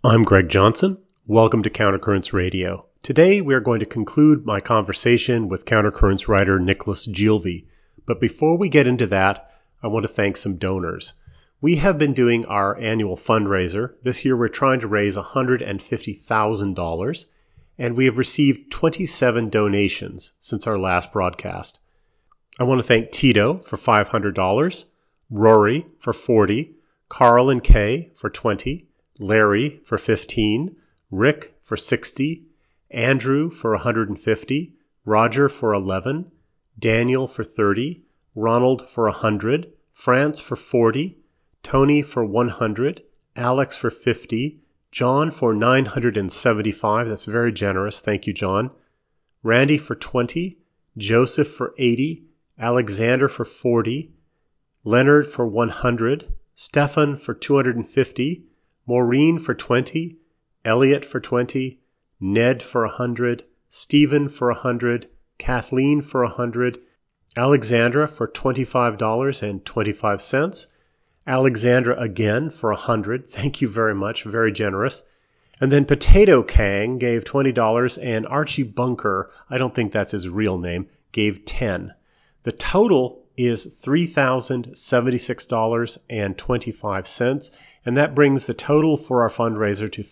I'm Greg Johnson. Welcome to Countercurrents Radio. Today we are going to conclude my conversation with Countercurrents writer Nicholas Gilvey. But before we get into that, I want to thank some donors. We have been doing our annual fundraiser. This year we're trying to raise $150,000, and we have received 27 donations since our last broadcast. I want to thank Tito for $500, Rory for $40, Carl and Kay for $20, Larry for $15, Rick for $60, Andrew for $150, Roger for $11, Daniel for $30, Ronald for $100, France for $40, Tony for $100, Alex for $50, John for $975. That's very generous. Thank you, John. Randy for $20, Joseph for $80, Alexander for $40, Leonard for $100, Stefan for $250, Maureen for $20, Elliot for $20, Ned for $100, Stephen for $100, Kathleen for $100, Alexandra for $25.25, Alexandra again for $100. Thank you very much, very generous. And then Potato Kang gave $20, and Archie Bunker, I don't think that's his real name, gave $10. The total is $3,076.25, and that brings the total for our fundraiser to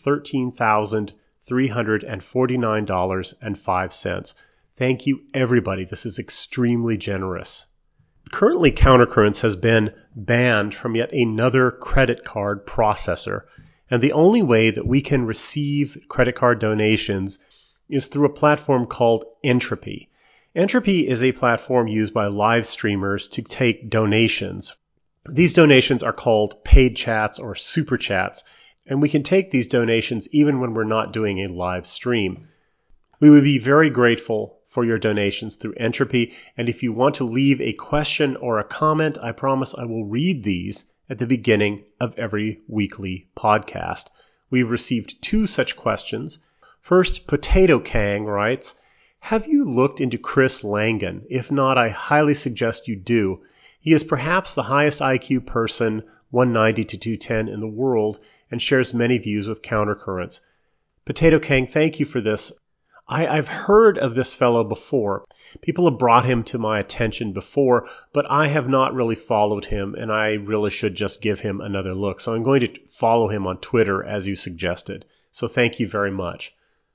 $13,349.05. Thank you, everybody. This is extremely generous. Currently, Countercurrents has been banned from yet another credit card processor, and the only way that we can receive credit card donations is through a platform called Entropy. Entropy is a platform used by live streamers to take donations. These donations are called paid chats or super chats, and we can take these donations even when we're not doing a live stream. We would be very grateful for your donations through Entropy, and if you want to leave a question or a comment, I promise I will read these at the beginning of every weekly podcast. We've received 2 such questions. First, Potato Kang writes, have you looked into Chris Langan? If not, I highly suggest you do. He is perhaps the highest IQ person, 190 to 210 in the world, and shares many views with Countercurrents. Potato Kang, thank you for this. I've heard of this fellow before. People have brought him to my attention before, but I have not really followed him, and I really should just give him another look. So I'm going to follow him on Twitter as you suggested. So thank you very much.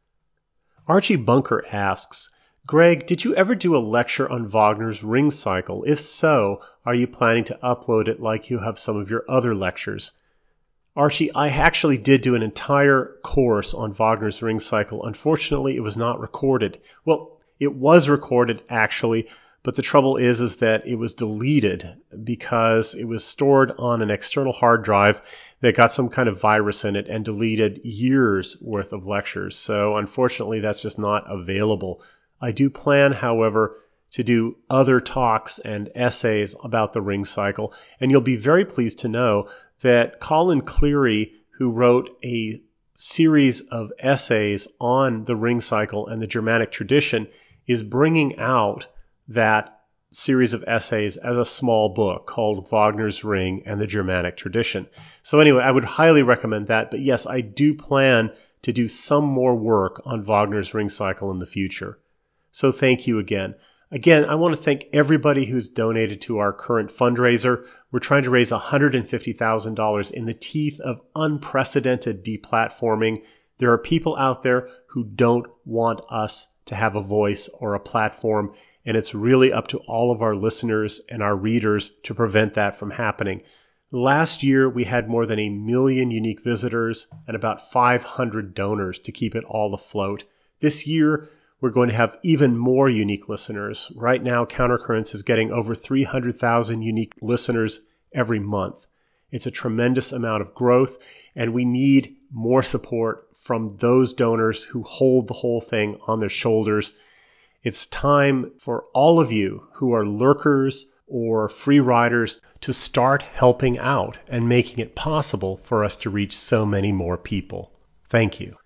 Archie Bunker asks, Greg, did you ever do a lecture on Wagner's Ring Cycle? If so, are you planning to upload it like you have some of your other lectures? Archie, I actually did do an entire course on Wagner's Ring Cycle. Unfortunately, it was not recorded. Well, it was recorded actually, but the trouble is that it was deleted because it was stored on an external hard drive that got some kind of virus in it and deleted years worth of lectures. So unfortunately, that's just not available. I do plan, however, to do other talks and essays about the Ring Cycle, and you'll be very pleased to know that Colin Cleary, who wrote a series of essays on the Ring Cycle and the Germanic tradition, is bringing out that series of essays as a small book called Wagner's Ring and the Germanic Tradition. So anyway, I would highly recommend that. But yes, I do plan to do some more work on Wagner's Ring Cycle in the future. So thank you again. Again, I want to thank everybody who's donated to our current fundraiser. We're trying to raise $150,000 in the teeth of unprecedented deplatforming. There are people out there who don't want us to have a voice or a platform, and it's really up to all of our listeners and our readers to prevent that from happening. Last year, we had more than 1 million unique visitors and about 500 donors to keep it all afloat. This year, we're going to have even more unique listeners. Right now, Countercurrents is getting over 300,000 unique listeners every month. It's a tremendous amount of growth, and we need more support from those donors who hold the whole thing on their shoulders. It's time for all of you who are lurkers or free riders to start helping out and making it possible for us to reach so many more people. Thank you.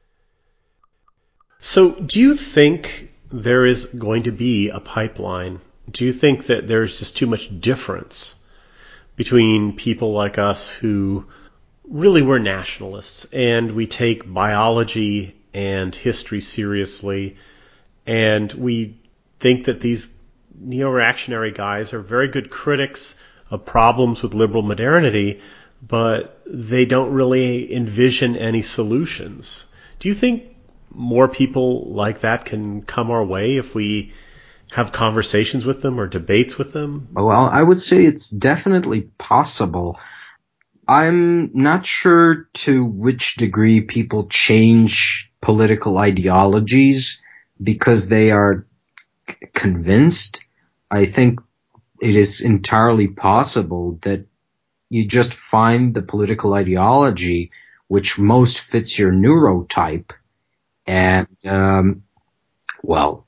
So do you think there is going to be a pipeline? Do you think that there's just too much difference between people like us who really we're nationalists and we take biology and history seriously, and we think that these neo-reactionary guys are very good critics of problems with liberal modernity, but they don't really envision any solutions. Do you think more people like that can come our way if we have conversations with them or debates with them? Well, I would say it's definitely possible. I'm not sure to which degree people change political ideologies because they are convinced. I think it is entirely possible that you just find the political ideology which most fits your neurotype, and well,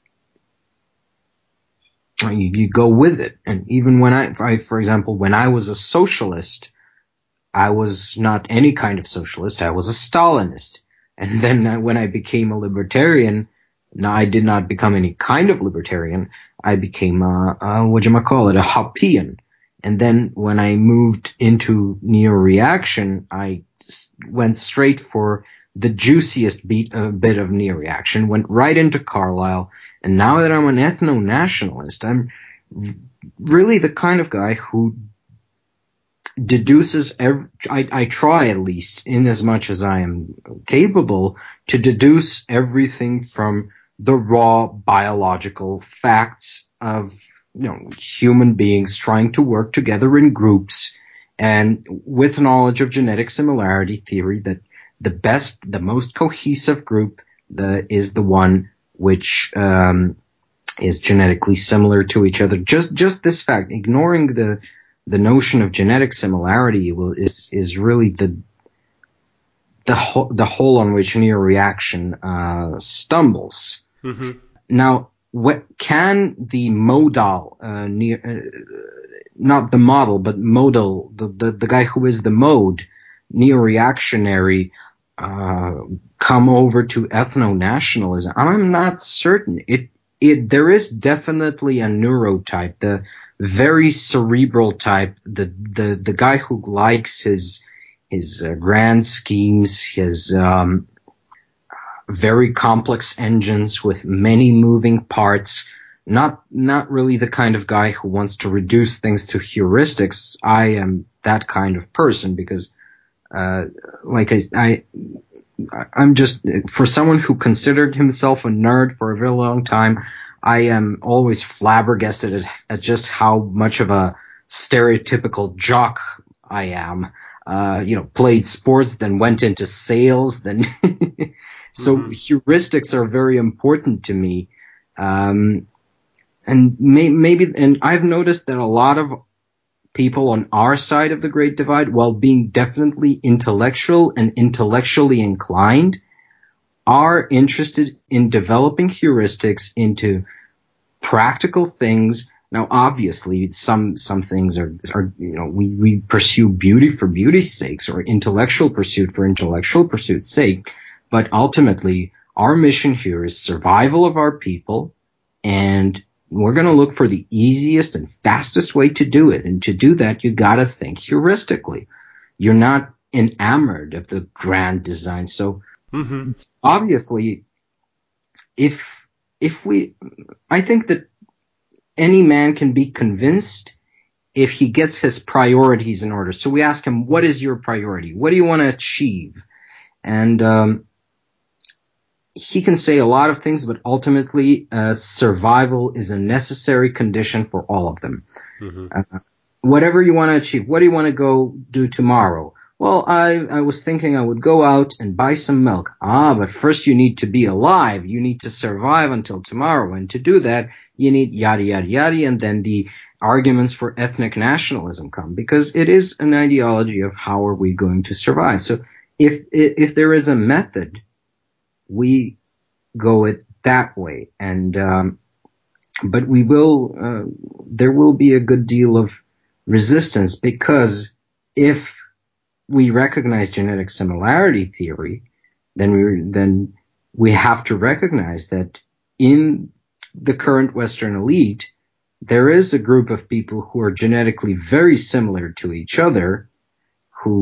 you go with it. And even when for example, when I was a socialist, I was not any kind of socialist. I was a Stalinist. And then when I became a libertarian, now I did not become any kind of libertarian. I became a Hoppian. And then when I moved into neo-reaction, I went straight for the juiciest bit of neo-reaction, went right into Carlyle. And now that I'm an ethno-nationalist, I'm really the kind of guy who deduces I try, at least in as much as I am capable, to deduce everything from the raw biological facts of human beings trying to work together in groups, and with knowledge of genetic similarity theory, that the most cohesive group is the one which is genetically similar to each other. Just this fact, ignoring the notion of genetic similarity is really the hole on which neo-reaction stumbles. Mm-hmm. Now, can the modal, not the model, but modal, the guy who is the mode, neo-reactionary, come over to ethno-nationalism? I'm not certain. There is definitely a neurotype, the very cerebral type, the guy who likes his grand schemes, his very complex engines with many moving parts. Not really the kind of guy who wants to reduce things to heuristics. I am that kind of person because, I'm just, for someone who considered himself a nerd for a very long time, I am always flabbergasted at just how much of a stereotypical jock I am. Played sports, then went into sales, then so heuristics are very important to me. And I've noticed that a lot of people on our side of the Great Divide, while being definitely intellectual and intellectually inclined, are interested in developing heuristics into practical things. Now, obviously, some things are we pursue beauty for beauty's sake, or intellectual pursuit for intellectual pursuit's sake. But ultimately, our mission here is survival of our people, and we're going to look for the easiest and fastest way to do it. And to do that, you got to think heuristically. You're not enamored of the grand design. So obviously, I think that any man can be convinced if he gets his priorities in order. So we ask him, what is your priority? What do you want to achieve? And he can say a lot of things, but ultimately survival is a necessary condition for all of them. Whatever you want to achieve, what do you want to go do tomorrow? Well, I was thinking I would go out and buy some milk. But first you need to be alive. You need to survive until tomorrow. And to do that, you need yada, yada, yada. And then the arguments for ethnic nationalism come, because it is an ideology of how are we going to survive. So if there is a method, we go it that way. And but there will be a good deal of resistance, because if we recognize genetic similarity theory, then we have to recognize that in the current Western elite, there is a group of people who are genetically very similar to each other, who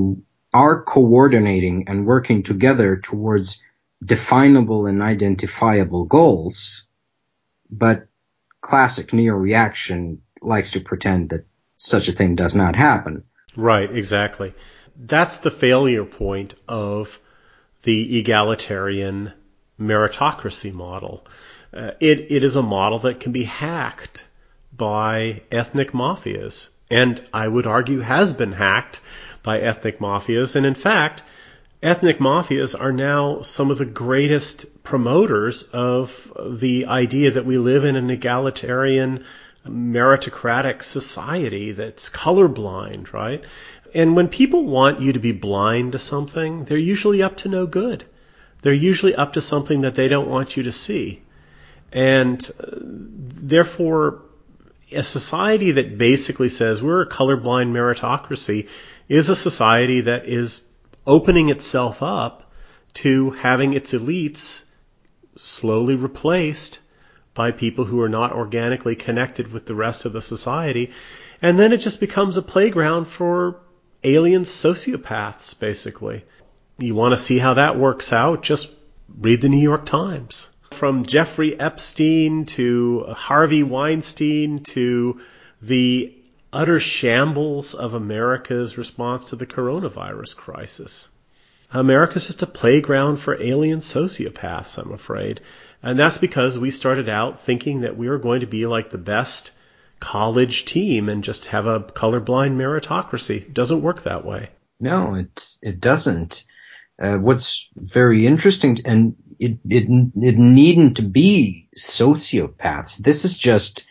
are coordinating and working together towards definable and identifiable goals, but classic neo-reaction likes to pretend that such a thing does not happen. Right, exactly. That's the failure point of the egalitarian meritocracy model. It is a model that can be hacked by ethnic mafias, and I would argue has been hacked by ethnic mafias. And in fact, ethnic mafias are now some of the greatest promoters of the idea that we live in an egalitarian, meritocratic society that's colorblind, right? And when people want you to be blind to something, they're usually up to no good. They're usually up to something that they don't want you to see. And therefore, a society that basically says we're a colorblind meritocracy is a society that is opening itself up to having its elites slowly replaced by people who are not organically connected with the rest of the society. And then it just becomes a playground for alien sociopaths, basically. You want to see how that works out? Just read the New York Times. From Jeffrey Epstein to Harvey Weinstein to the utter shambles of America's response to the coronavirus crisis. America's just a playground for alien sociopaths, I'm afraid. And that's because we started out thinking that we were going to be like the best college team and just have a colorblind meritocracy. It doesn't work that way. No, it doesn't. What's very interesting, and it needn't to be sociopaths. This is just,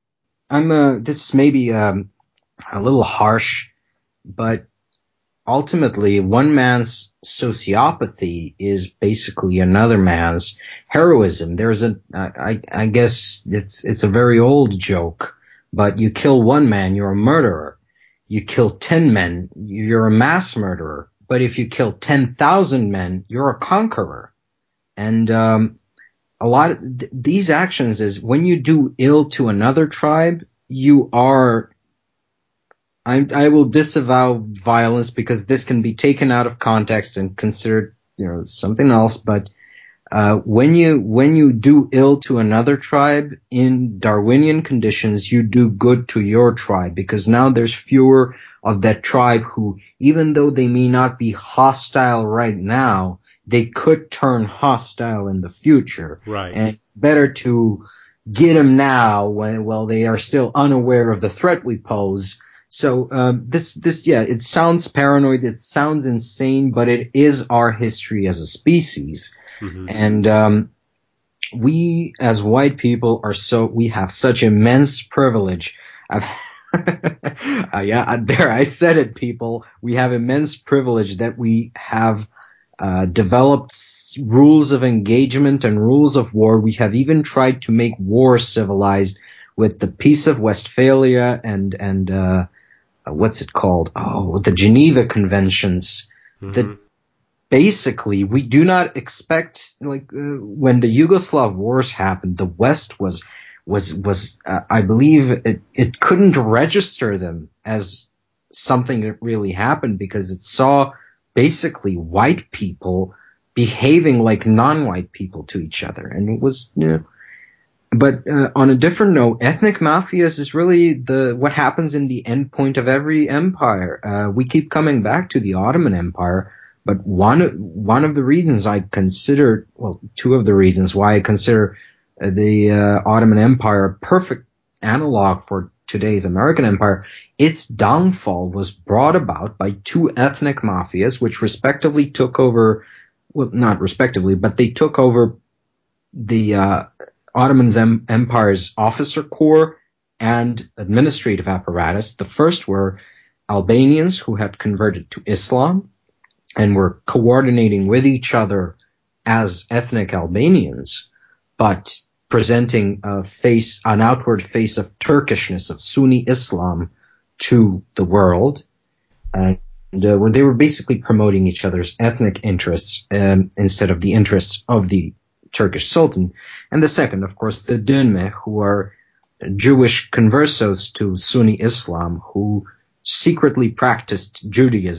this may be a little harsh, but ultimately one man's sociopathy is basically another man's heroism. There's I guess it's a very old joke, but you kill one man, you're a murderer. You kill 10 men, you're a mass murderer. But if you kill 10,000 men, you're a conqueror. And a lot of these actions is when you do ill to another tribe, you are. I will disavow violence because this can be taken out of context and considered, something else. But when you do ill to another tribe in Darwinian conditions, you do good to your tribe because now there's fewer of that tribe who, even though they may not be hostile right now, they could turn hostile in the future. Right. And it's better to get them now while they are still unaware of the threat we pose. So it sounds paranoid, it sounds insane, but it is our history as a species. Mm-hmm. And we as white people we have such immense privilege. There I said it, people. We have immense privilege that we have developed rules of engagement and rules of war. We have even tried to make war civilized with the Peace of Westphalia and what's it called? Oh, the Geneva Conventions. Mm-hmm. That basically we do not expect, when the Yugoslav wars happened, the West was I believe it couldn't register them as something that really happened because it saw basically white people behaving like non-white people to each other. And it was, but on a different note, ethnic mafias is really what happens in the end point of every empire. We keep coming back to the Ottoman Empire, but one of the reasons two of the reasons why I consider the Ottoman Empire a perfect analog for today's American empire, its downfall was brought about by two ethnic mafias, which respectively took over, well, not respectively, but they took over the Ottoman Empire's officer corps and administrative apparatus. The first were Albanians who had converted to Islam and were coordinating with each other as ethnic Albanians, but presenting an outward face of Turkishness, of Sunni Islam to the world. And when they were basically promoting each other's ethnic interests instead of the interests of the Turkish Sultan. And the second, of course, the Dönme, who are Jewish conversos to Sunni Islam, who secretly practiced Judaism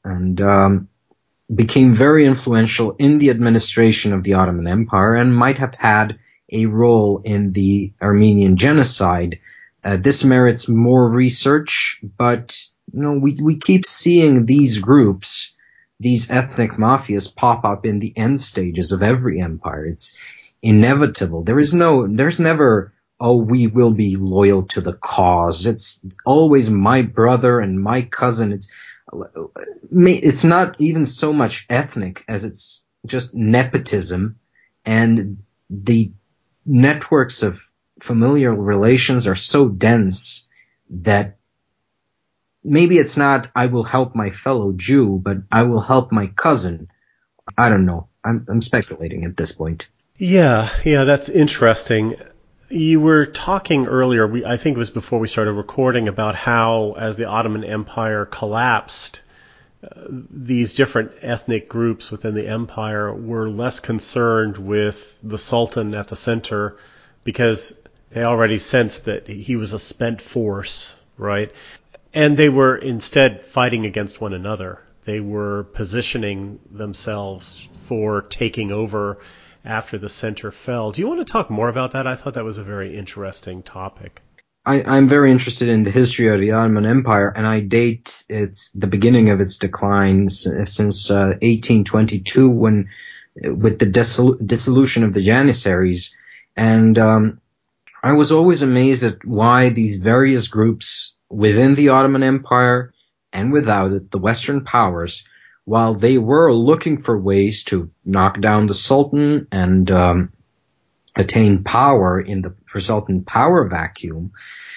and became very influential in the administration of the Ottoman Empire and might have had a role in the Armenian genocide. This merits more research, but we keep seeing these groups, these ethnic mafias, pop up in the end stages of every empire. It's inevitable. There's never, oh, we will be loyal to the cause. It's always my brother and my cousin. It's not even so much ethnic as it's just nepotism, and the networks of familial relations are so dense that maybe it's not I will help my fellow Jew, but I will help my cousin. I don't know. I'm speculating at this point. Yeah, that's interesting. You were talking earlier, I think it was before we started recording, about how as the Ottoman Empire collapsed, these different ethnic groups within the empire were less concerned with the Sultan at the center because they already sensed that he was a spent force, right? And they were instead fighting against one another. They were positioning themselves for taking over after the center fell. Do you want to talk more about that? I thought that was a very interesting topic. I'm very interested in the history of the Ottoman Empire, and I date the beginning of its decline since 1822, when with the dissolution of the Janissaries, and I was always amazed at why these various groups within the Ottoman Empire and without it, the Western powers, while they were looking for ways to knock down the Sultan and attain power in the resultant power vacuum,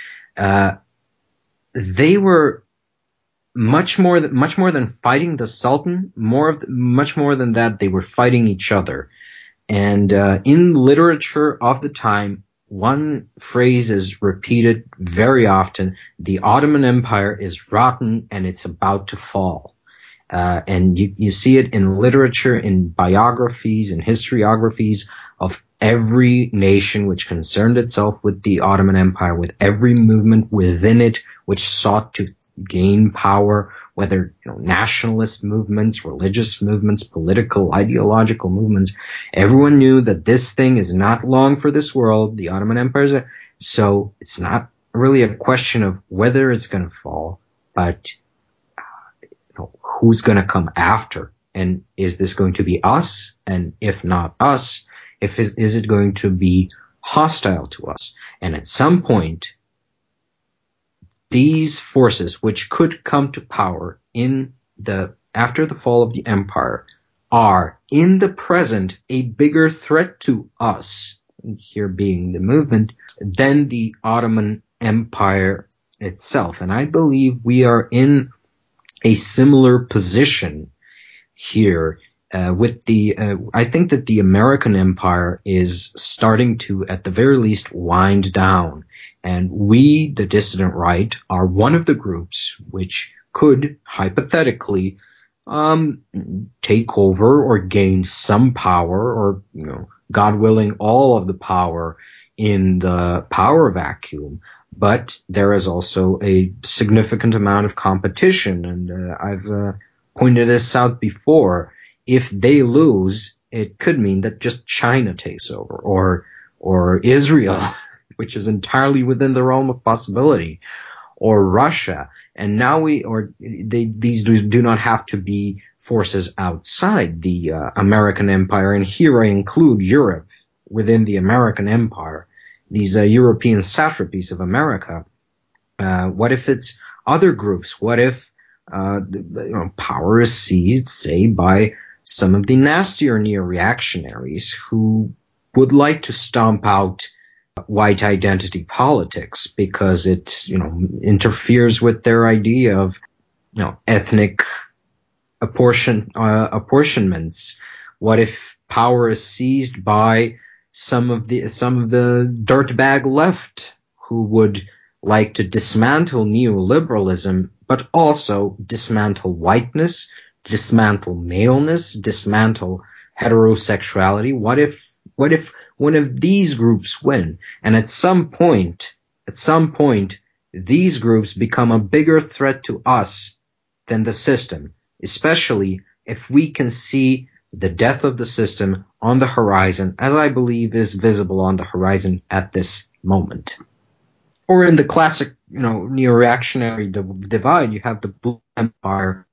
they were much more than fighting the Sultan. Much more than that, they were fighting each other. And in literature of the time, one phrase is repeated very often: the Ottoman Empire is rotten and it's about to fall. And you see it in literature, in biographies, in historiographies of every nation which concerned itself with the Ottoman Empire, with every movement within it which sought to gain power, whether nationalist movements, religious movements, political, ideological movements. Everyone knew that this thing is not long for this world. The Ottoman Empire so it's not really a question of whether it's going to fall, but who's going to come after, and is this going to be us? And if not us, is it going to be hostile to us? And at some point, these forces which could come to power after the fall of the empire are in the present a bigger threat to us, here being the movement, than the Ottoman Empire itself. And I believe we are in a similar position here I think that the American empire is starting to, at the very least, wind down. And we, the dissident right, are one of the groups which could, hypothetically, take over or gain some power, or, God willing, all of the power in the power vacuum. But there is also a significant amount of competition, and I've pointed this out before. If they lose, it could mean that just China takes over, or Israel, which is entirely within the realm of possibility, or Russia. And now these do not have to be forces outside the American empire. And here I include Europe within the American empire, these European satrapies of America. What if it's other groups? What if power is seized, say, by some of the nastier neo-reactionaries who would like to stomp out white identity politics because it, interferes with their idea of, ethnic apportionments? What if power is seized by some of the dirtbag left who would like to dismantle neoliberalism, but also dismantle whiteness, dismantle maleness, dismantle heterosexuality? What if one of these groups win? And at some point, these groups become a bigger threat to us than the system. especially if we can see the death of the system on the horizon, as I believe is visible on the horizon at this moment. Or in the classic, neo-reactionary divide, you have the blue empire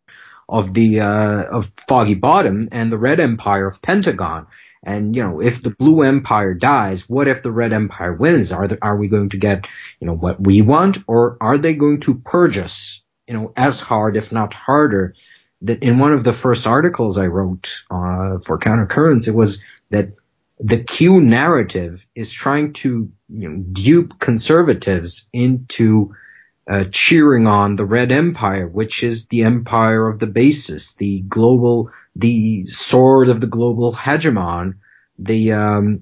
of Foggy Bottom and the red empire of Pentagon. And, if the blue empire dies, what if the red empire wins? Are we going to get, what we want, or are they going to purge us, as hard, if not harder? That in one of the first articles I wrote for Countercurrents, it was that the Q narrative is trying to dupe conservatives into cheering on the Red Empire, which is the empire of the basis, the sword of the global hegemon, the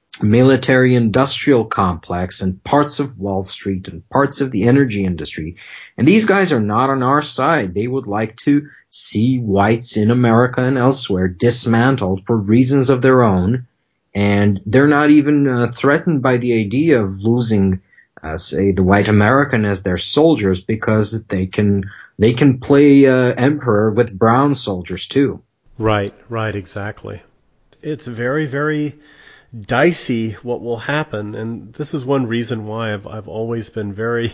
military-industrial complex, and parts of Wall Street and parts of the energy industry. And these guys are not on our side. They would like to see whites in America and elsewhere dismantled for reasons of their own. And they're not even threatened by the idea of losing, say, the white American as their soldiers, because they can play emperor with brown soldiers too. Right, exactly. It's very, very dicey what will happen, and this is one reason why I've always been very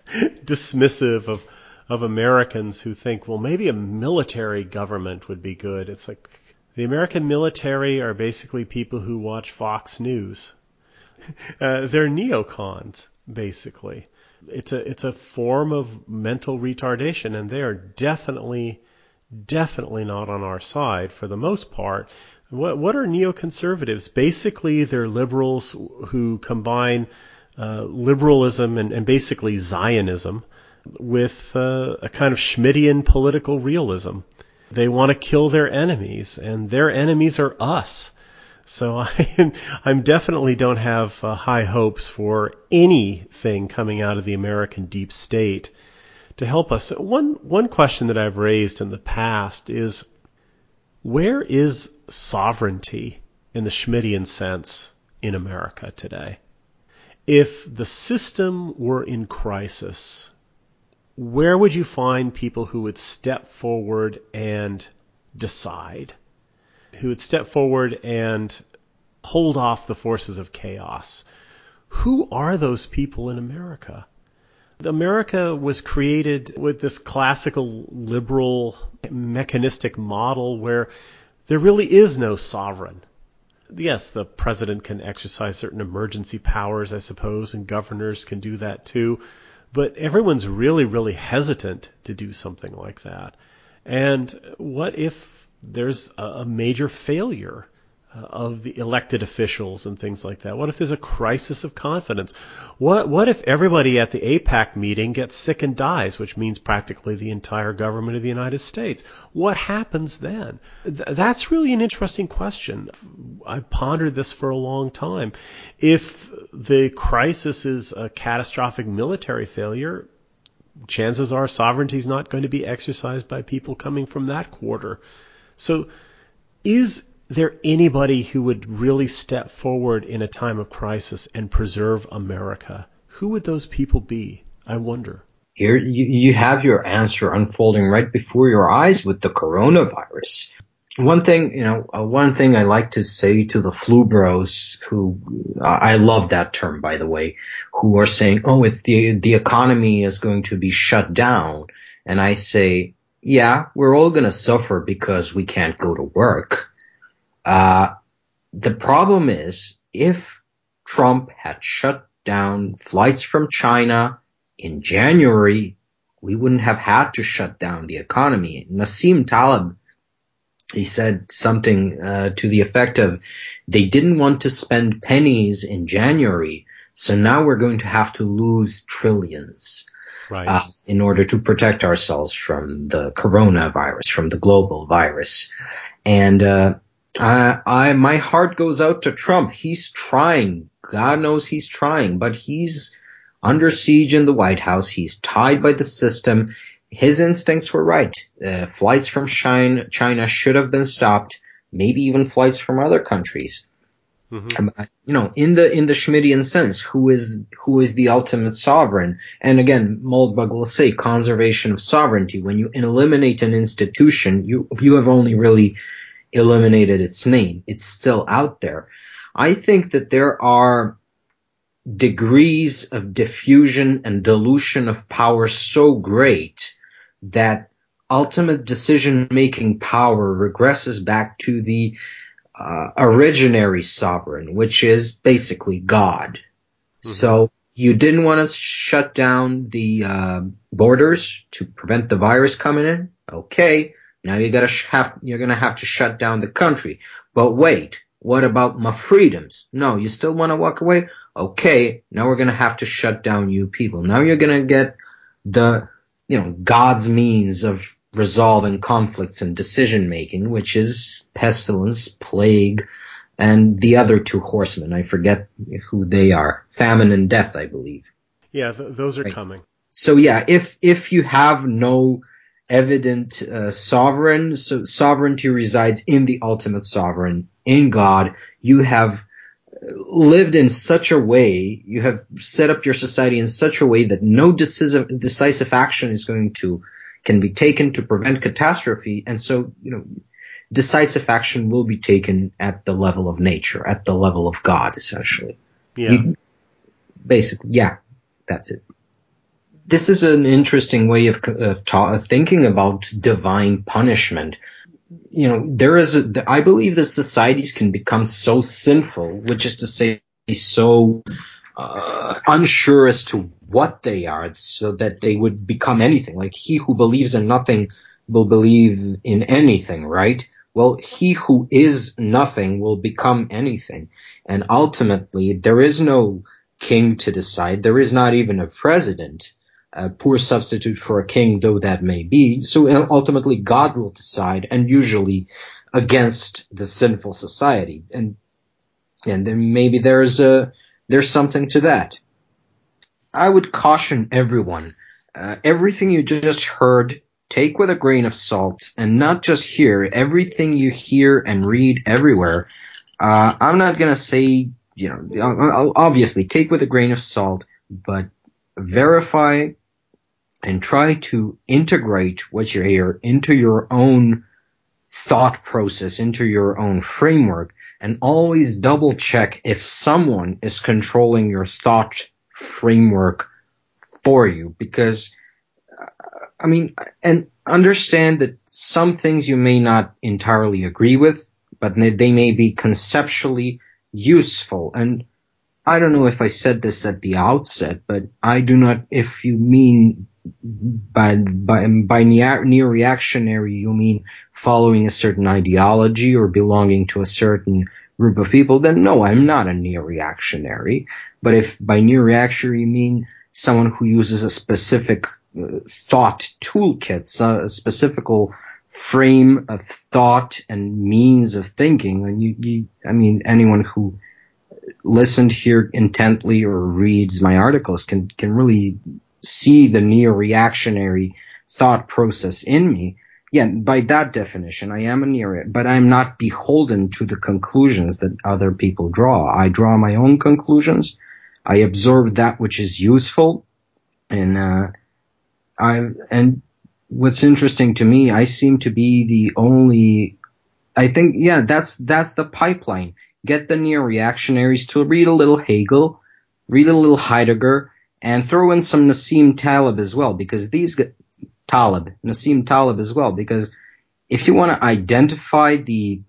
dismissive of Americans who think, well, maybe a military government would be good. It's like the American military are basically people who watch Fox News. They're neocons, basically. It's a form of mental retardation, and they are definitely not on our side for the most part. What are neoconservatives? Basically, they're liberals who combine liberalism and basically Zionism with a kind of Schmittian political realism. They want to kill their enemies, and their enemies are us. So I definitely don't have high hopes for anything coming out of the American deep state to help us. One question that I've raised in the past is, where is sovereignty in the Schmittian sense in America today? If the system were in crisis, where would you find people who would step forward and decide? Who would step forward and hold off the forces of chaos? Who are those people in America? America was created with this classical liberal mechanistic model where there really is no sovereign. Yes, the president can exercise certain emergency powers, I suppose, and governors can do that too, but everyone's really, really hesitant to do something like that. And what if there's a major failure of the elected officials and things like that? What if there's a crisis of confidence? What if everybody at the AIPAC meeting gets sick and dies, which means practically the entire government of the United States? What happens then? That's really an interesting question. I've pondered this for a long time. If the crisis is a catastrophic military failure, chances are sovereignty is not going to be exercised by people coming from that quarter. So is there anybody who would really step forward in a time of crisis and preserve America? Who would those people be? I wonder. Here you have your answer unfolding right before your eyes with the coronavirus. One thing I like to say to the flu bros, who I love that term, by the way, who are saying, oh, it's the economy is going to be shut down. And I say, yeah, we're all going to suffer because we can't go to work. The problem is, if Trump had shut down flights from China in January, we wouldn't have had to shut down the economy. Nassim Taleb, he said something to the effect of, they didn't want to spend pennies in January, so now we're going to have to lose trillions. Right. In order to protect ourselves from the coronavirus, from the global virus. And my heart goes out to Trump. He's trying. God knows he's trying, but he's under siege in the White House. He's tied by the system. His instincts were right. Flights from China should have been stopped, maybe even flights from other countries. Mm-hmm. In the Schmittian sense, who is the ultimate sovereign? And again, Moldbug will say conservation of sovereignty. When you eliminate an institution, you have only really eliminated its name. It's still out there. I think that there are degrees of diffusion and dilution of power so great that ultimate decision-making power regresses back to the originary sovereign, which is basically God. Mm-hmm. So you didn't want to shut down the borders to prevent the virus coming in? Okay, now you're gonna have to shut down the country. But wait, what about my freedoms? No, you still want to walk away? Okay, now we're gonna have to shut down you people. Now you're gonna get the God's means of resolving conflicts and decision making, which is pestilence, plague, and the other two horsemen. I forget who they are. Famine and death, I believe. Yeah, those are coming. So yeah, if you have no evident sovereign, so sovereignty resides in the ultimate sovereign, in God. You have lived in such a way, you have set up your society in such a way that no decisive action can be taken to prevent catastrophe. And so, decisive action will be taken at the level of nature, at the level of God, essentially. Yeah. That's it. This is an interesting way of thinking about divine punishment. I believe that societies can become so sinful, which is to say, so unsure as to what they are, so that they would become anything. Like, he who believes in nothing will believe in anything, right? Well, he who is nothing will become anything. And ultimately, there is no king to decide. There is not even a president. A poor substitute for a king, though that may be. So ultimately, God will decide, and usually against the sinful society. And then maybe there's something to that. I would caution everyone, everything you just heard, take with a grain of salt, and not just here. Everything you hear and read everywhere. I'm not gonna say, obviously take with a grain of salt, but verify and try to integrate what you hear into your own thought process, into your own framework, and always double check if someone is controlling your thought framework for you. Because, and understand that some things you may not entirely agree with, but they may be conceptually useful. And I don't know if I said this at the outset, but I do not, if you mean by neo-reactionary, you mean following a certain ideology or belonging to a certain group of people, then no, I'm not a neo-reactionary. But if by neo-reactionary you mean someone who uses a specific thought toolkit, a specific frame of thought and means of thinking, then anyone who listened here intently or reads my articles can really see the neo-reactionary thought process in me. Yeah, by that definition, I am a neo, but I'm not beholden to the conclusions that other people draw. I draw my own conclusions. I absorb that which is useful, and what's interesting to me, I seem to be the only. I think, that's the pipeline. Get the neo-reactionaries to read a little Hegel, read a little Heidegger, and throw in some Nassim Taleb as well, because Nassim Taleb as well, because if you want to identify the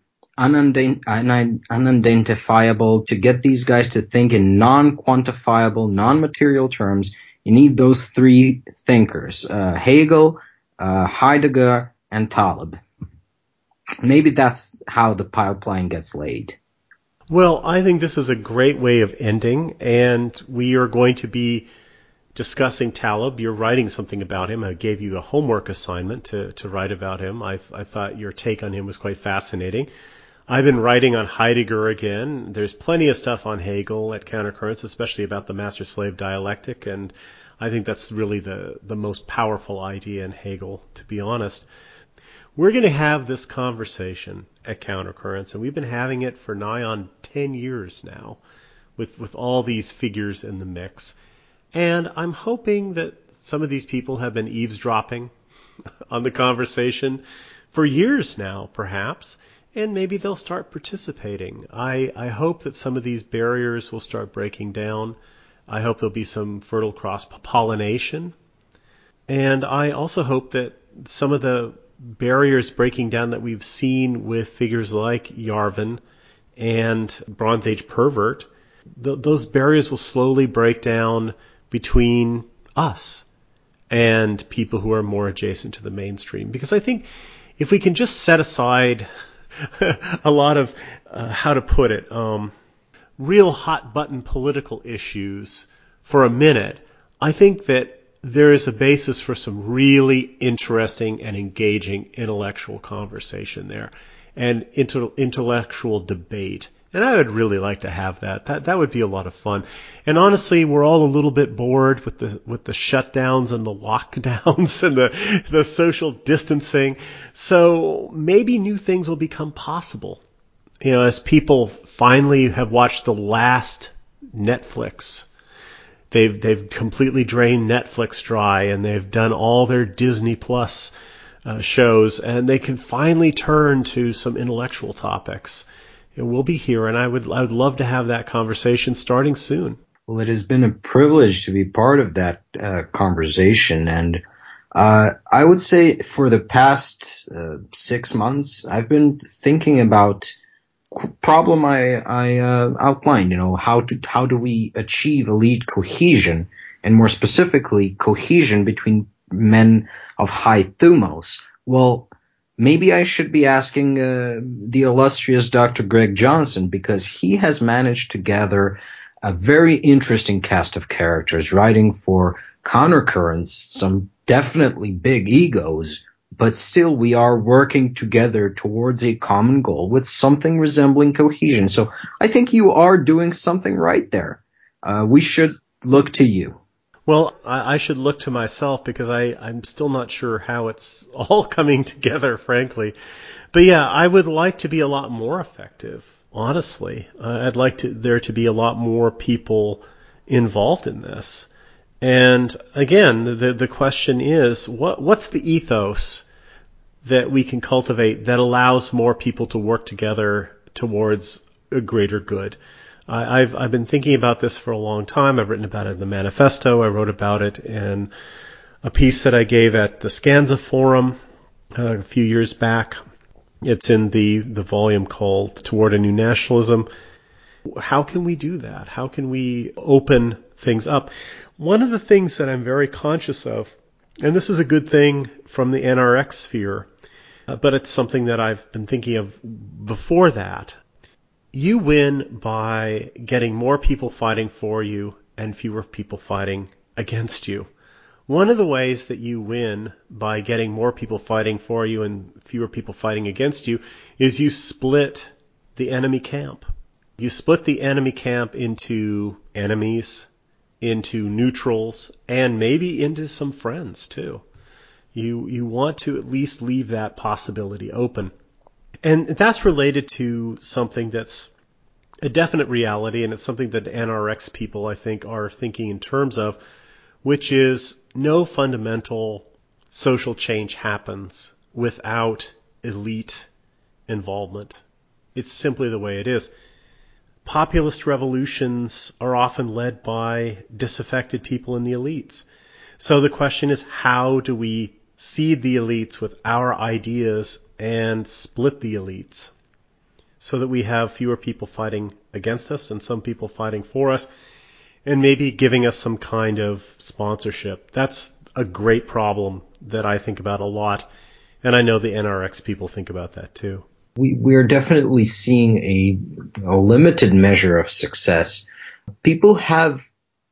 unidentifiable, to get these guys to think in non-quantifiable, non-material terms, you need those three thinkers, Hegel, Heidegger, and Taleb. Maybe that's how the pipeline gets laid. Well, I think this is a great way of ending, and we are going to be discussing Taleb. You're writing something about him. I gave you a homework assignment to write about him. I thought your take on him was quite fascinating. I've been writing on Heidegger again. There's plenty of stuff on Hegel at Countercurrents, especially about the master-slave dialectic, and I think that's really the most powerful idea in Hegel, to be honest. We're going to have this conversation at Countercurrents, and we've been having it for nigh on 10 years now with all these figures in the mix. And I'm hoping that some of these people have been eavesdropping on the conversation for years now, perhaps, and maybe they'll start participating. I hope that some of these barriers will start breaking down. I hope there'll be some fertile cross-pollination. And I also hope that some of the barriers breaking down that we've seen with figures like Yarvin and Bronze Age Pervert, those barriers will slowly break down between us and people who are more adjacent to the mainstream. Because I think if we can just set aside a lot of, how to put it, real hot button political issues for a minute, I think that there is a basis for some really interesting and engaging intellectual conversation there and intellectual debate. And I would really like to have that. That would be a lot of fun. And honestly, we're all a little bit bored with the shutdowns and the lockdowns and the social distancing. So maybe new things will become possible. You know, as people finally have watched the last Netflix. They've completely drained Netflix dry, and they've done all their Disney Plus shows, and they can finally turn to some intellectual topics. It will be here, and I would love to have that conversation starting soon. Well, it has been a privilege to be part of that conversation, and I would say for the past 6 months, I've been thinking about problem I outlined. You know, how do we achieve elite cohesion, and more specifically, cohesion between men of high thumos? Well, maybe I should be asking the illustrious Dr. Greg Johnson, because he has managed to gather a very interesting cast of characters, writing for Countercurrents, some definitely big egos, but still we are working together towards a common goal with something resembling cohesion. So I think you are doing something right there. We should look to you. Well, I should look to myself, because I'm still not sure how it's all coming together, frankly. But yeah, I would like to be a lot more effective, honestly. I'd like there to be a lot more people involved in this. And again, the question is, what's the ethos that we can cultivate that allows more people to work together towards a greater good? I've been thinking about this for a long time. I've written about it in the manifesto. I wrote about it in a piece that I gave at the Scanza Forum a few years back. It's in the volume called Toward a New Nationalism. How can we do that? How can we open things up? One of the things that I'm very conscious of, and this is a good thing from the NRX sphere, but it's something that I've been thinking of before that. You win by getting more people fighting for you and fewer people fighting against you. One of the ways that you win by getting more people fighting for you and fewer people fighting against you is you split the enemy camp. You split the enemy camp into enemies, into neutrals, and maybe into some friends too. You want to at least leave that possibility open. And that's related to something that's a definite reality, and it's something that NRX people, I think, are thinking in terms of, which is no fundamental social change happens without elite involvement. It's simply the way it is. Populist revolutions are often led by disaffected people in the elites. So the question is, how do we seed the elites with our ideas and split the elites so that we have fewer people fighting against us and some people fighting for us, and maybe giving us some kind of sponsorship? That's a great problem that I think about a lot, and I know the NRX people think about that too. We're definitely seeing a limited measure of success. People have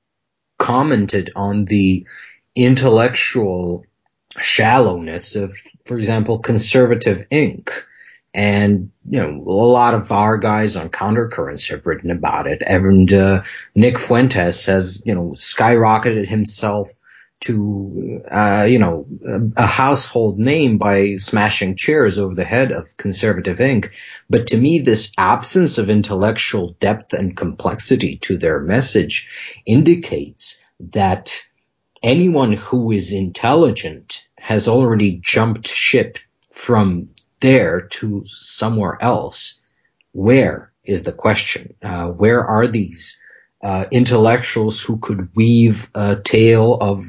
commented on the intellectual shallowness of, for example, Conservative Inc. And, you know, a lot of our guys on Countercurrents have written about it. And Nick Fuentes has, you know, skyrocketed himself to, a household name by smashing chairs over the head of Conservative Inc. But to me, this absence of intellectual depth and complexity to their message indicates that anyone who is intelligent has already jumped ship from there to somewhere else. Where is the question? Where are these intellectuals who could weave a tale of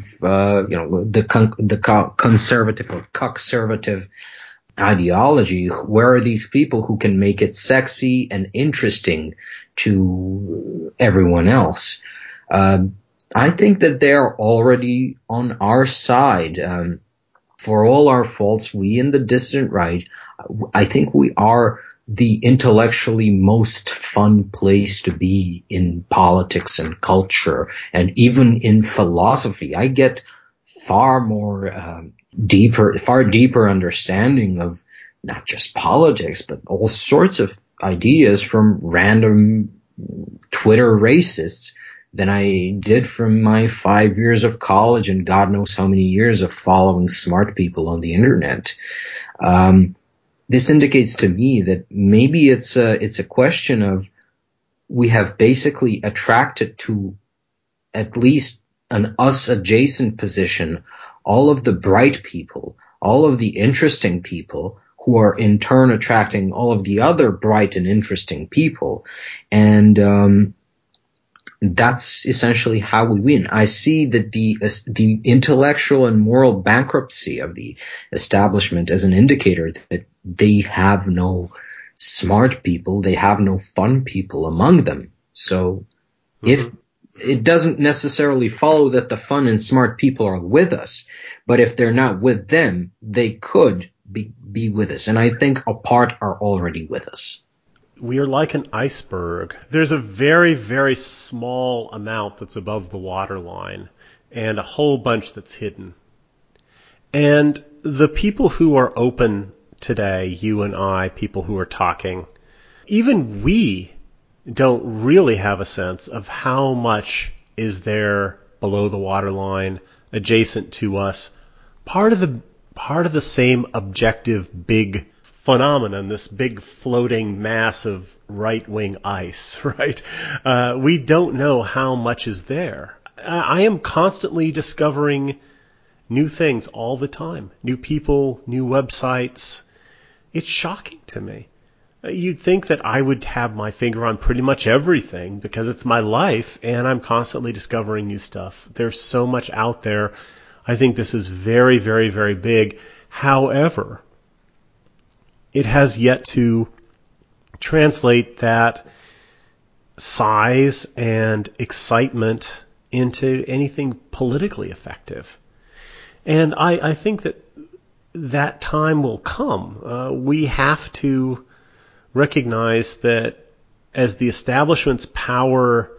the conservative or conservative ideology? Where are these people who can make it sexy and interesting to everyone else? I think that they're already on our side. For all our faults, we in the dissident right, I think we are the intellectually most fun place to be in politics and culture, and even in philosophy. I get far deeper understanding of not just politics, but all sorts of ideas from random Twitter racists than I did from my 5 years of college and God knows how many years of following smart people on the internet. This indicates to me that maybe it's a question of we have basically attracted to at least an us adjacent position all of the bright people, all of the interesting people, who are in turn attracting all of the other bright and interesting people. And that's essentially how we win. I see that the intellectual and moral bankruptcy of the establishment as an indicator that they have no smart people, they have no fun people among them. So if it doesn't necessarily follow that the fun and smart people are with us, but if they're not with them, they could be with us. And I think a part are already with us. We are like an iceberg. There's a very, very small amount that's above the waterline and a whole bunch that's hidden. And the people who are open today, you and I, people who are talking, even we don't really have a sense of how much is there below the waterline, adjacent to us, part of the same objective big phenomenon, this big floating mass of right-wing ice, right? We don't know how much is there. I am constantly discovering new things all the time, new people, new websites. It's shocking to me. You'd think that I would have my finger on pretty much everything because it's my life and I'm constantly discovering new stuff. There's so much out there. I think this is very, very, very big. However, it has yet to translate that size and excitement into anything politically effective. And I think that time will come. We have to recognize that as the establishment's power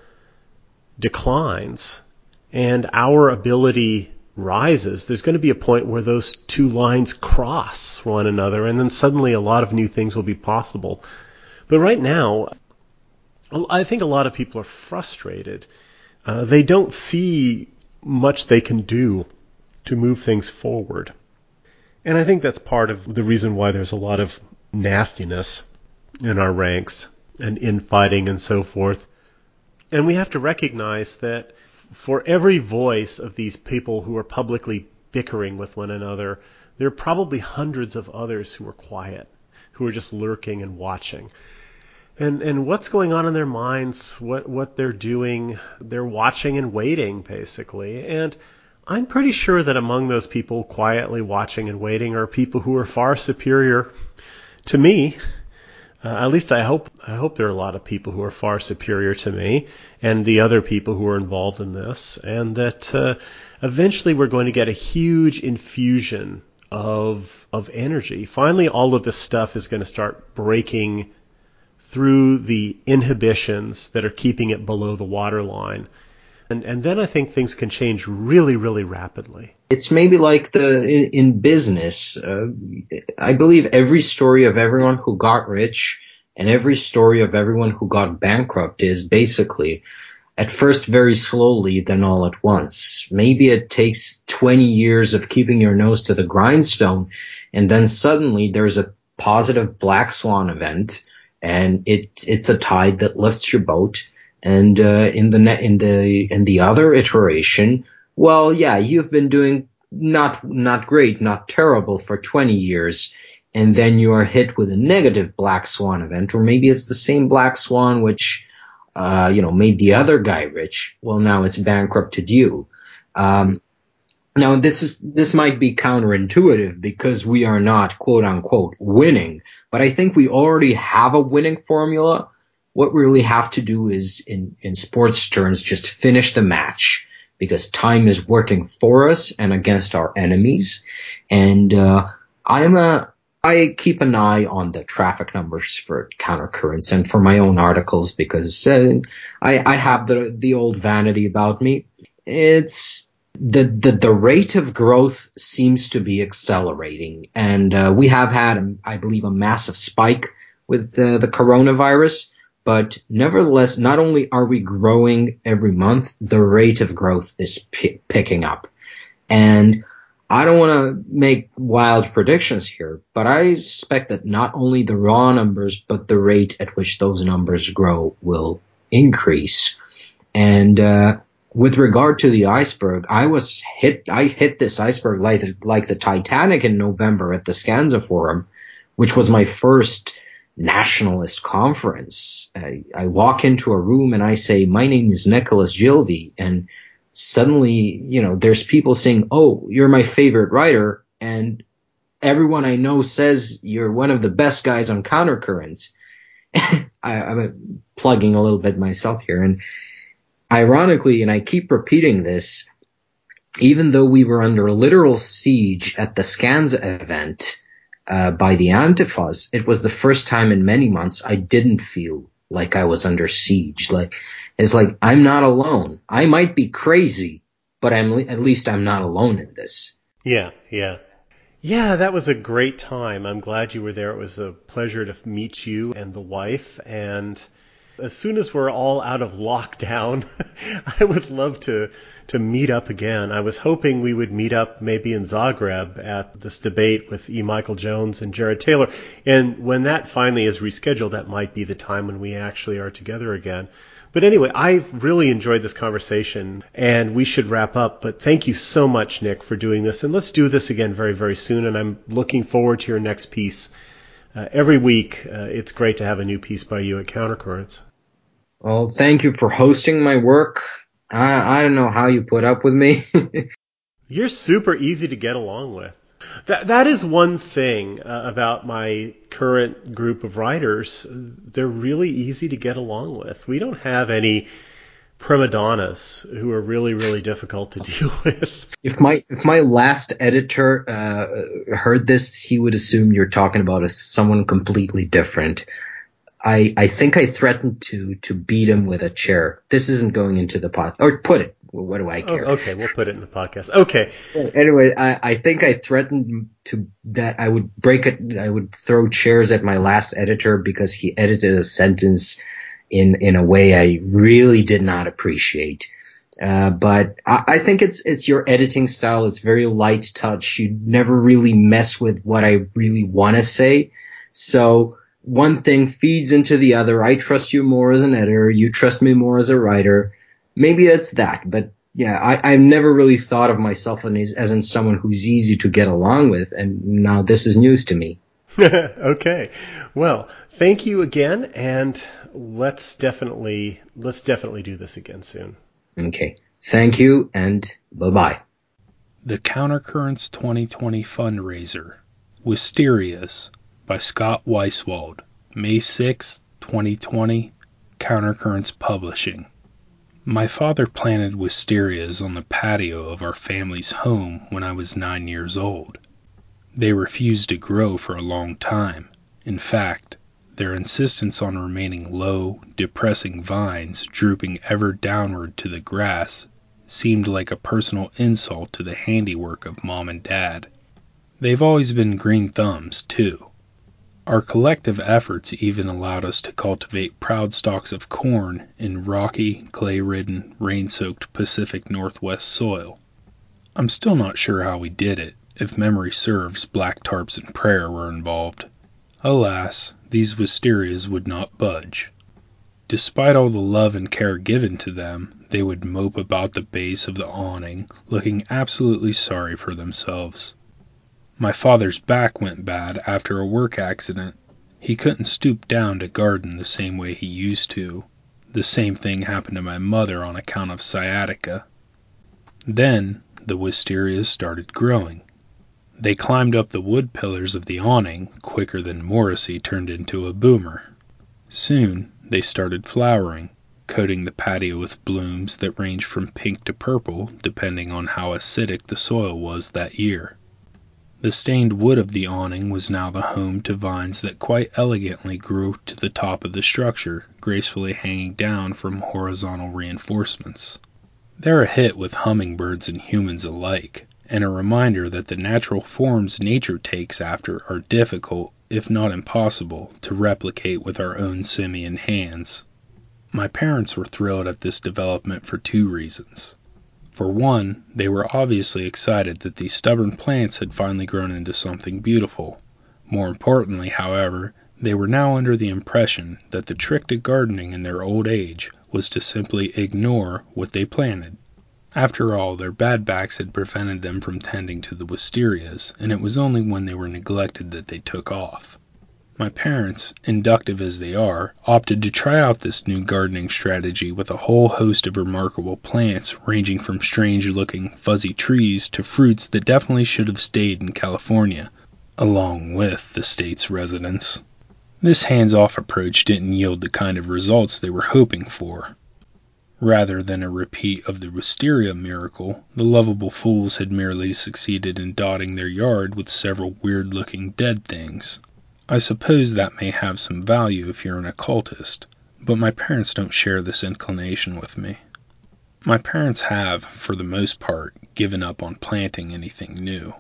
declines and our ability rises, there's going to be a point where those two lines cross one another, and then suddenly a lot of new things will be possible. But right now, I think a lot of people are frustrated. They don't see much they can do to move things forward. And I think that's part of the reason why there's a lot of nastiness in our ranks and infighting and so forth. And we have to recognize that for every voice of these people who are publicly bickering with one another, there are probably hundreds of others who are quiet, who are just lurking and watching. And what's going on in their minds, what they're doing, they're watching and waiting, basically. And I'm pretty sure that among those people quietly watching and waiting are people who are far superior to me. At least I hope there are a lot of people who are far superior to me and the other people who are involved in this, and that eventually we're going to get a huge infusion of energy. Finally, all of this stuff is going to start breaking through the inhibitions that are keeping it below the waterline. And then I think things can change really, really rapidly. It's maybe like in business. I believe every story of everyone who got rich and every story of everyone who got bankrupt is basically At first very slowly, then all at once. Maybe it takes 20 years of keeping your nose to the grindstone, and then suddenly there's a positive black swan event, and it's a tide that lifts your boat. And in the other iteration, well, yeah, you've been doing not great, not terrible for 20 years, and then you are hit with a negative black swan event, or maybe it's the same black swan which made the other guy rich. Well, now it's bankrupted you. Now this might be counterintuitive because we are not quote unquote winning, but I think we already have a winning formula. What we really have to do is, in sports terms, just finish the match, because time is working for us and against our enemies. And I keep an eye on the traffic numbers for Countercurrents and for my own articles, because I have the old vanity about me. It's the rate of growth seems to be accelerating, and we have had, I believe, a massive spike with the coronavirus. But nevertheless, not only are we growing every month, the rate of growth is picking up. And I don't want to make wild predictions here, but I suspect that not only the raw numbers, but the rate at which those numbers grow will increase. And with regard to the iceberg, I hit this iceberg like the Titanic in November at the Scanza Forum, which was my first nationalist conference. I walk into a room and I say, my name is Nicholas Gilvey, and suddenly, there's people saying, oh, you're my favorite writer, and everyone I know says you're one of the best guys on Countercurrents. I'm plugging a little bit myself here, and ironically, and I keep repeating this, even though we were under literal siege at the Scanza event, by the Antifas, it was the first time in many months I didn't feel like I was under siege. It's like I'm not alone. I might be crazy, but at least I'm not alone in this. Yeah. That was a great time. I'm glad you were there. It was a pleasure to meet you and the wife. And as soon as we're all out of lockdown, I would love to meet up again. I was hoping we would meet up maybe in Zagreb at this debate with E. Michael Jones and Jared Taylor. And when that finally is rescheduled, that might be the time when we actually are together again. But anyway, I've really enjoyed this conversation, and we should wrap up. But thank you so much, Nick, for doing this. And let's do this again very, very soon. And I'm looking forward to your next piece. Every week, it's great to have a new piece by you at Countercurrents. Well, thank you for hosting my work. I don't know how you put up with me. You're super easy to get along with. That is one thing about my current group of writers. They're really easy to get along with. We don't have any prima donnas who are really, really difficult to deal with. If my last editor heard this, he would assume you're talking about someone completely different. I think I threatened to beat him with a chair. This isn't going into the pod, or put it. What do I care? Oh, okay, we'll put it in the podcast. Okay. Anyway, I think I threatened that I would break it. I would throw chairs at my last editor because he edited a sentence in a way I really did not appreciate. But I think it's your editing style. It's very light touch. You never really mess with what I really want to say. So one thing feeds into the other. I trust you more as an editor. You trust me more as a writer. Maybe it's that. But yeah, I've never really thought of myself as in someone who's easy to get along with. And now this is news to me. Okay. Well, thank you again. And let's definitely do this again soon. Okay. Thank you, and bye-bye. The Countercurrents 2020 fundraiser, Wisterias, by Scott Weiswald, May 6, 2020, Countercurrents Publishing. My father planted wisterias on the patio of our family's home when I was 9 years old. They refused to grow for a long time. In fact, their insistence on remaining low, depressing vines drooping ever downward to the grass seemed like a personal insult to the handiwork of Mom and Dad. They've always been green thumbs, too. Our collective efforts even allowed us to cultivate proud stalks of corn in rocky, clay-ridden, rain-soaked Pacific Northwest soil. I'm still not sure how we did it. If memory serves, black tarps and prayer were involved. Alas, these wisterias would not budge. Despite all the love and care given to them, they would mope about the base of the awning, looking absolutely sorry for themselves. My father's back went bad after a work accident. He couldn't stoop down to garden the same way he used to. The same thing happened to my mother on account of sciatica. Then the wisterias started growing. They climbed up the wood pillars of the awning quicker than Morrissey turned into a boomer. Soon they started flowering, coating the patio with blooms that ranged from pink to purple depending on how acidic the soil was that year. The stained wood of the awning was now the home to vines that quite elegantly grew to the top of the structure, gracefully hanging down from horizontal reinforcements. They're a hit with hummingbirds and humans alike, and a reminder that the natural forms nature takes after are difficult, if not impossible, to replicate with our own simian hands. My parents were thrilled at this development for two reasons. For one, they were obviously excited that these stubborn plants had finally grown into something beautiful. More importantly, however, they were now under the impression that the trick to gardening in their old age was to simply ignore what they planted. After all, their bad backs had prevented them from tending to the wisterias, and it was only when they were neglected that they took off. My parents, inductive as they are, opted to try out this new gardening strategy with a whole host of remarkable plants ranging from strange-looking fuzzy trees to fruits that definitely should have stayed in California, along with the state's residents. This hands-off approach didn't yield the kind of results they were hoping for. Rather than a repeat of the wisteria miracle, the lovable fools had merely succeeded in dotting their yard with several weird-looking dead things. I suppose that may have some value if you're an occultist, but my parents don't share this inclination with me. My parents have, for the most part, given up on planting anything new.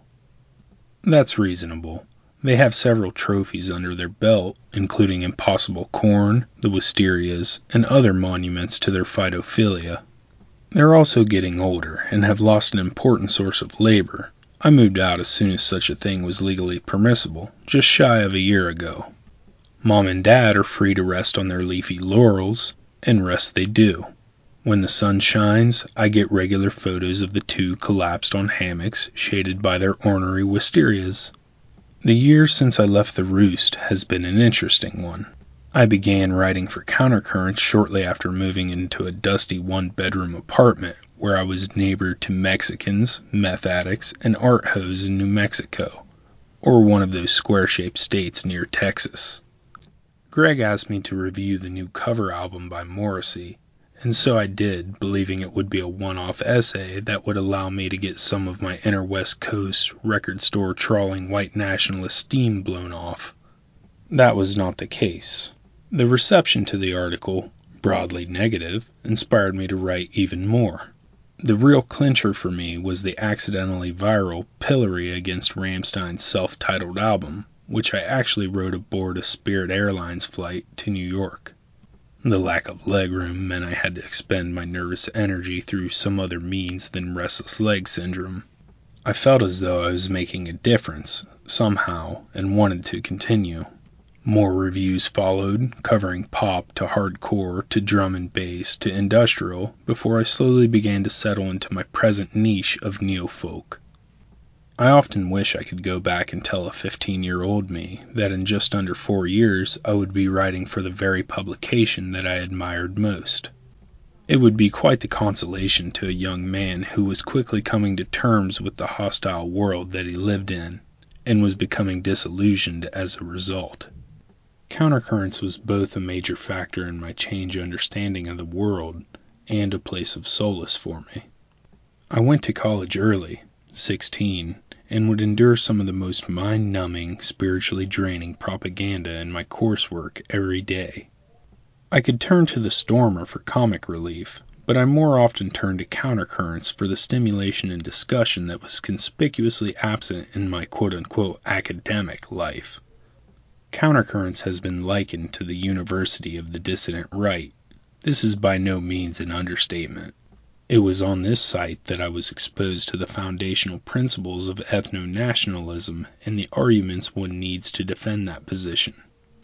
That's reasonable. They have several trophies under their belt, including impossible corn, the wisterias, and other monuments to their phytophilia. They're also getting older and have lost an important source of labor. I moved out as soon as such a thing was legally permissible, just shy of a year ago. Mom and Dad are free to rest on their leafy laurels, and rest they do. When the sun shines, I get regular photos of the two collapsed on hammocks, shaded by their ornery wisterias. The year since I left the roost has been an interesting one. I began writing for Countercurrents shortly after moving into a dusty one-bedroom apartment where I was neighbor to Mexicans, meth addicts, and art hoes in New Mexico, or one of those square-shaped states near Texas. Greg asked me to review the new cover album by Morrissey, and so I did, believing it would be a one-off essay that would allow me to get some of my inner West Coast record store trawling white nationalist steam blown off. That was not the case. The reception to the article, broadly negative, inspired me to write even more. The real clincher for me was the accidentally viral pillory against Rammstein's self-titled album, which I actually wrote aboard a Spirit Airlines flight to New York. The lack of legroom meant I had to expend my nervous energy through some other means than restless leg syndrome. I felt as though I was making a difference, somehow, and wanted to continue. More reviews followed, covering pop to hardcore to drum and bass to industrial, before I slowly began to settle into my present niche of neofolk. I often wish I could go back and tell a 15-year-old me that in just under 4 years I would be writing for the very publication that I admired most. It would be quite the consolation to a young man who was quickly coming to terms with the hostile world that he lived in, and was becoming disillusioned as a result. Countercurrents was both a major factor in my change understanding of the world and a place of solace for me. I went to college early, 16, and would endure some of the most mind-numbing, spiritually draining propaganda in my coursework every day. I could turn to the Stormer for comic relief, but I more often turned to Countercurrents for the stimulation and discussion that was conspicuously absent in my quote-unquote academic life. Countercurrents has been likened to the University of the Dissident Right. This is by no means an understatement. It was on this site that I was exposed to the foundational principles of ethno-nationalism and the arguments one needs to defend that position.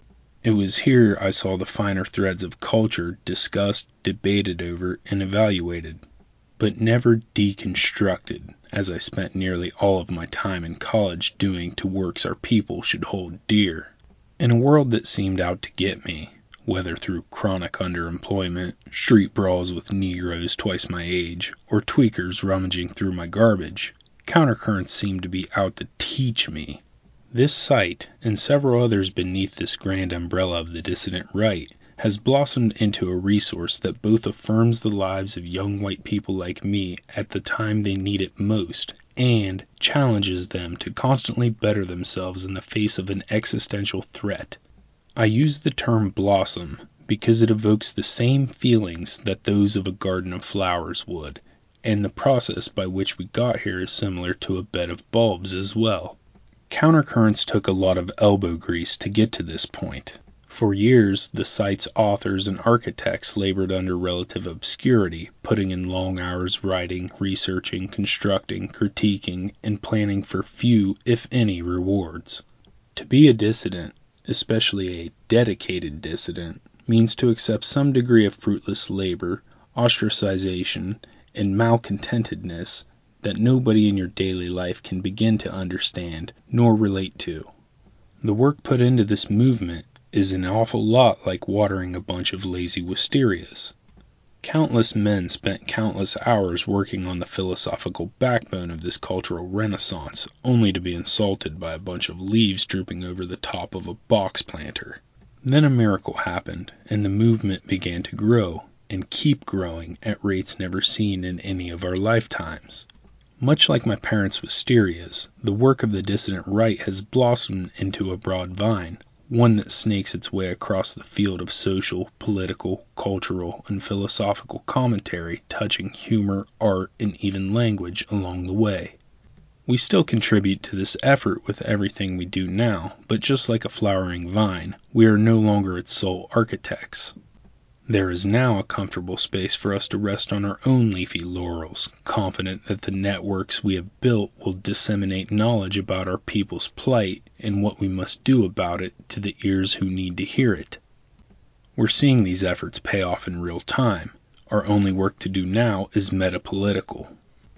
It was here I saw the finer threads of culture discussed, debated over, and evaluated, but never deconstructed, as I spent nearly all of my time in college doing to works our people should hold dear. In a world that seemed out to get me, whether through chronic underemployment, street brawls with Negroes twice my age, or tweakers rummaging through my garbage, Countercurrents seemed to be out to teach me. This site, and several others beneath this grand umbrella of the dissident right, has blossomed into a resource that both affirms the lives of young white people like me at the time they need it most, and challenges them to constantly better themselves in the face of an existential threat. I use the term blossom because it evokes the same feelings that those of a garden of flowers would, and the process by which we got here is similar to a bed of bulbs as well. Countercurrents took a lot of elbow grease to get to this point. For years, the site's authors and architects labored under relative obscurity, putting in long hours writing, researching, constructing, critiquing, and planning for few, if any, rewards. To be a dissident, especially a dedicated dissident, means to accept some degree of fruitless labor, ostracization, and malcontentedness that nobody in your daily life can begin to understand nor relate to. The work put into this movement is an awful lot like watering a bunch of lazy wisterias. Countless men spent countless hours working on the philosophical backbone of this cultural renaissance, only to be insulted by a bunch of leaves drooping over the top of a box planter. Then a miracle happened, and the movement began to grow, and keep growing at rates never seen in any of our lifetimes. Much like my parents' wisterias, the work of the dissident right has blossomed into a broad vine, one that snakes its way across the field of social, political, cultural, and philosophical commentary, touching humor, art, and even language along the way. We still contribute to this effort with everything we do now, but just like a flowering vine, we are no longer its sole architects. There is now a comfortable space for us to rest on our own leafy laurels, confident that the networks we have built will disseminate knowledge about our people's plight and what we must do about it to the ears who need to hear it. We're seeing these efforts pay off in real time. Our only work to do now is metapolitical.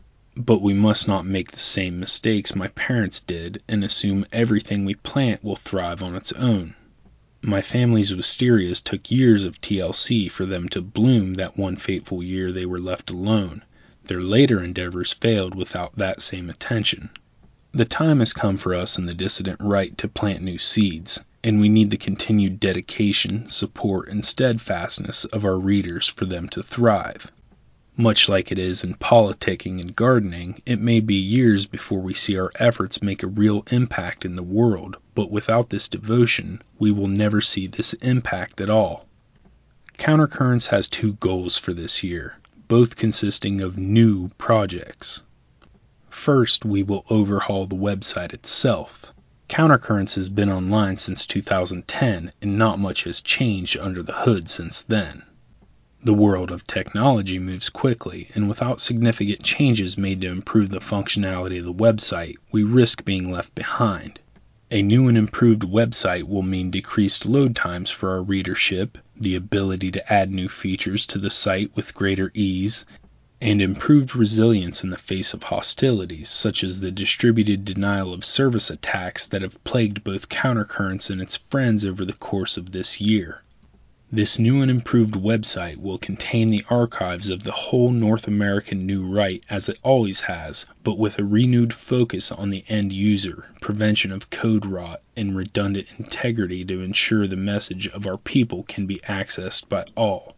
But we must not make the same mistakes my parents did and assume everything we plant will thrive on its own. My family's wisterias took years of TLC for them to bloom that one fateful year they were left alone. Their later endeavors failed without that same attention. The time has come for us in the dissident right to plant new seeds, and we need the continued dedication, support, and steadfastness of our readers for them to thrive. Much like it is in politicking and gardening, it may be years before we see our efforts make a real impact in the world, but without this devotion, we will never see this impact at all. Countercurrents has two goals for this year, both consisting of new projects. First, we will overhaul the website itself. Countercurrents has been online since 2010, and not much has changed under the hood since then. The world of technology moves quickly, and without significant changes made to improve the functionality of the website, we risk being left behind. A new and improved website will mean decreased load times for our readership, the ability to add new features to the site with greater ease, and improved resilience in the face of hostilities, such as the distributed denial of service attacks that have plagued both Countercurrents and its friends over the course of this year. This new and improved website will contain the archives of the whole North American New Right as it always has, but with a renewed focus on the end user, prevention of code rot, and redundant integrity to ensure the message of our people can be accessed by all.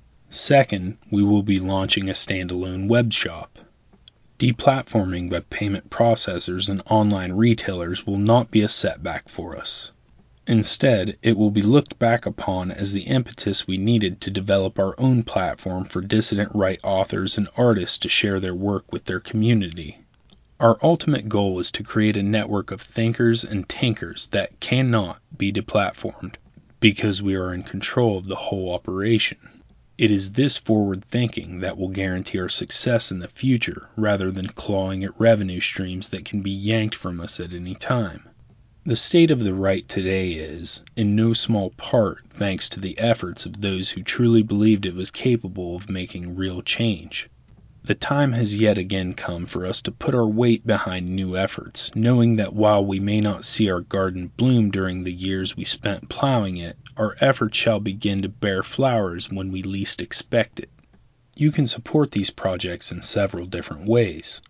Second, we will be launching a standalone web shop. Deplatforming by payment processors and online retailers will not be a setback for us. Instead, it will be looked back upon as the impetus we needed to develop our own platform for dissident right authors and artists to share their work with their community. Our ultimate goal is to create a network of thinkers and tinkers that cannot be deplatformed, because we are in control of the whole operation. It is this forward thinking that will guarantee our success in the future, rather than clawing at revenue streams that can be yanked from us at any time. The state of the right today is, in no small part, thanks to the efforts of those who truly believed it was capable of making real change. The time has yet again come for us to put our weight behind new efforts, knowing that while we may not see our garden bloom during the years we spent plowing it, our efforts shall begin to bear flowers when we least expect it. You can support these projects in several different ways.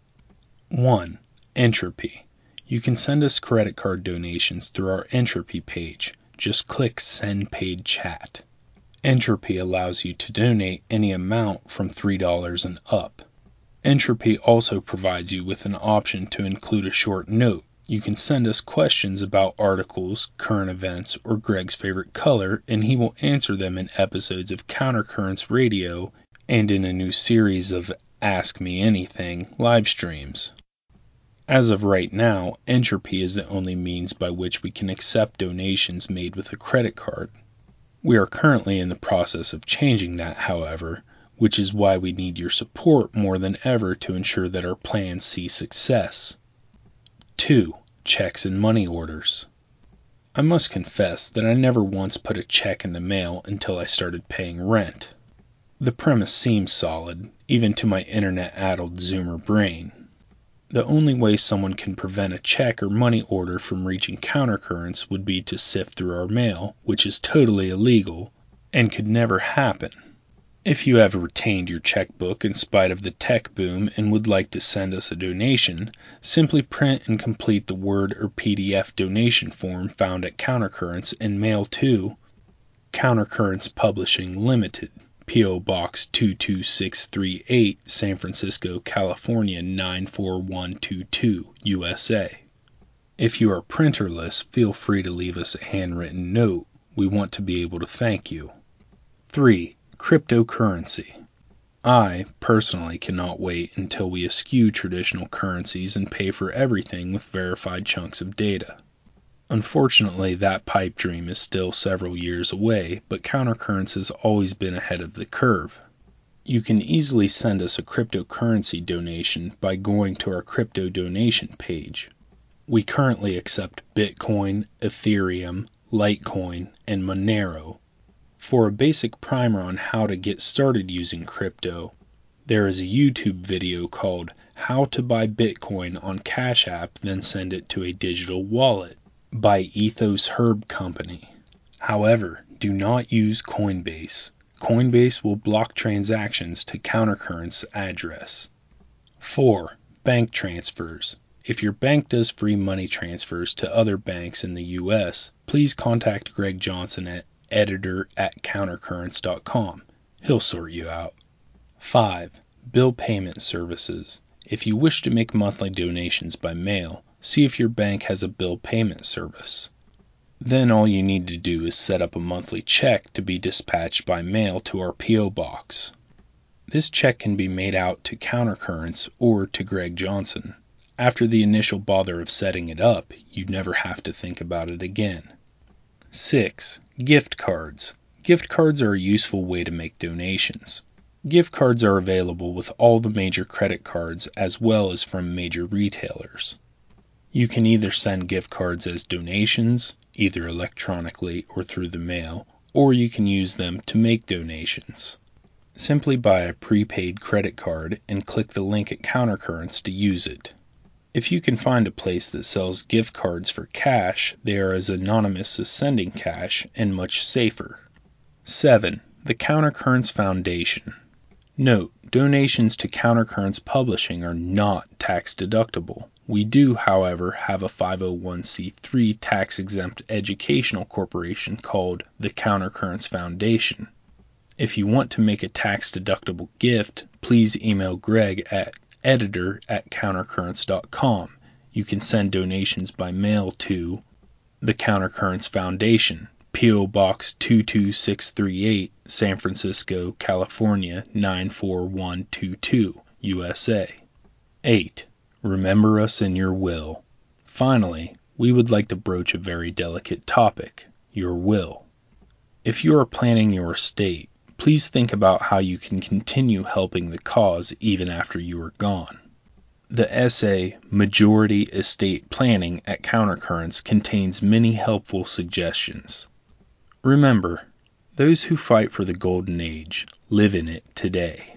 1. Entropy. You can send us credit card donations through our Entropy page. Just click Send Paid Chat. Entropy allows you to donate any amount from $3 and up. Entropy also provides you with an option to include a short note. You can send us questions about articles, current events, or Greg's favorite color, and he will answer them in episodes of Countercurrents Radio and in a new series of Ask Me Anything live streams. As of right now, Entropy is the only means by which we can accept donations made with a credit card. We are currently in the process of changing that, however, which is why we need your support more than ever to ensure that our plans see success. 2. Checks and money orders. I must confess that I never once put a check in the mail until I started paying rent. The premise seems solid, even to my internet-addled Zoomer brain. The only way someone can prevent a check or money order from reaching Countercurrents would be to sift through our mail, which is totally illegal and could never happen. If you have retained your checkbook in spite of the tech boom and would like to send us a donation, simply print and complete the Word or PDF donation form found at Countercurrents and mail to Countercurrents Publishing Limited, P.O. Box 22638, San Francisco, California 94122, USA. If you are printerless, feel free to leave us a handwritten note. We want to be able to thank you. 3. Cryptocurrency. I, personally, cannot wait until we eschew traditional currencies and pay for everything with verified chunks of data. Unfortunately, that pipe dream is still several years away, but Countercurrents has always been ahead of the curve. You can easily send us a cryptocurrency donation by going to our crypto donation page. We currently accept Bitcoin, Ethereum, Litecoin, and Monero. For a basic primer on how to get started using crypto, there is a YouTube video called How to Buy Bitcoin on Cash App Then Send It to a Digital Wallet by Ethos Herb Company. However, do not use Coinbase. Coinbase will block transactions to Countercurrents address. 4. Bank transfers. If your bank does free money transfers to other banks in the U.S., please contact Greg Johnson at editor@countercurrents.com. He'll sort you out. 5. Bill payment services. If you wish to make monthly donations by mail, see if your bank has a bill payment service. Then all you need to do is set up a monthly check to be dispatched by mail to our P.O. Box. This check can be made out to Countercurrents or to Greg Johnson. After the initial bother of setting it up, you never have to think about it again. 6. Gift cards. Gift cards are a useful way to make donations. Gift cards are available with all the major credit cards as well as from major retailers. You can either send gift cards as donations, either electronically or through the mail, or you can use them to make donations. Simply buy a prepaid credit card and click the link at Countercurrents to use it. If you can find a place that sells gift cards for cash, they are as anonymous as sending cash and much safer. 7. The Countercurrents Foundation. Note, donations to Countercurrents Publishing are not tax deductible. We do, however, have a 501c3 tax-exempt educational corporation called the Countercurrents Foundation. If you want to make a tax-deductible gift, please email Greg at editor@countercurrents.com. You can send donations by mail to the Countercurrents Foundation, P.O. Box 22638, San Francisco, California 94122, USA. 8. Remember us in your will. Finally, we would like to broach a very delicate topic, your will. If you are planning your estate, please think about how you can continue helping the cause even after you are gone. The essay Majority Estate Planning at Countercurrents contains many helpful suggestions. Remember, those who fight for the Golden Age live in it today.